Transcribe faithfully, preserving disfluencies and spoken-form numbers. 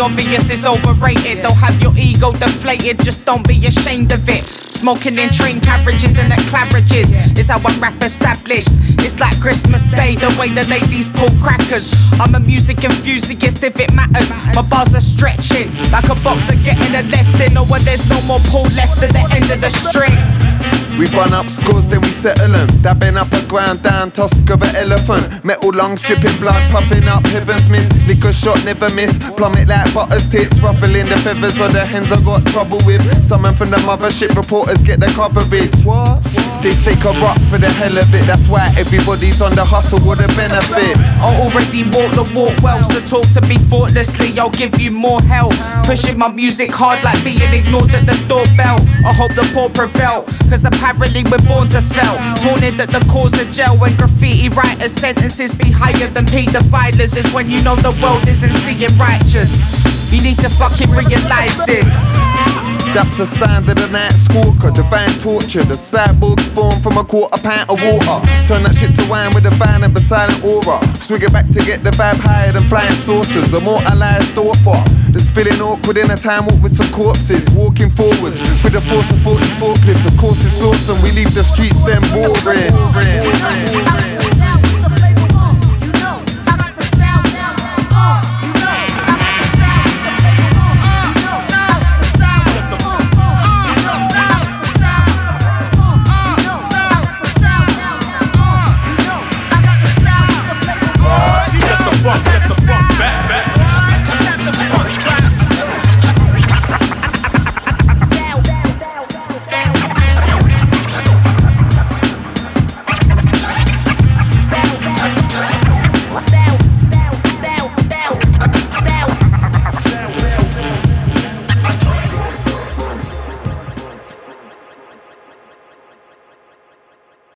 obvious is overrated. Don't have your ego deflated, just don't be ashamed of it. Smoking in train carriages and at Claridge's is how I rap established. It's like Christmas Day, the way the ladies pull crackers. I'm a music enthusiast if it matters. My bars are stretching like a boxer getting a left in. Or when there's no more pull left at the end of the string. We run up scores, then we settle them. Dabbing up a ground down, tusk of an elephant. Metal lungs dripping blood, puffing up heaven's mist. Liquor shot never miss, plummet like butter's tits. Ruffling the feathers of the hens I got trouble with. Someone from the mothership, reporters get the coverage. What? They stay corrupt for the hell of it. That's why everybody's on the hustle with a benefit. I already walk the walk well, so talk to me thoughtlessly, I'll give you more hell. Pushing my music hard like being ignored at the doorbell. I hope the poor prevail, cause apparently we're born to fail. Taunted at the cause of jail when graffiti writers' sentences be higher than paedophiles. Is when you know the world isn't seeing righteous. You need to fucking realize this. That's the sound of the night stalker, divine torture. The cyborg spawn from a quarter pint of water. Turn that shit to wine with a violent but silent aura. Swig it back to get the vibe higher than flying saucers. Immortalized author that's feeling awkward in a time walk with some corpses. Walking forwards with the force of forty forklifts. Of course it's awesome, we leave the streets then boring.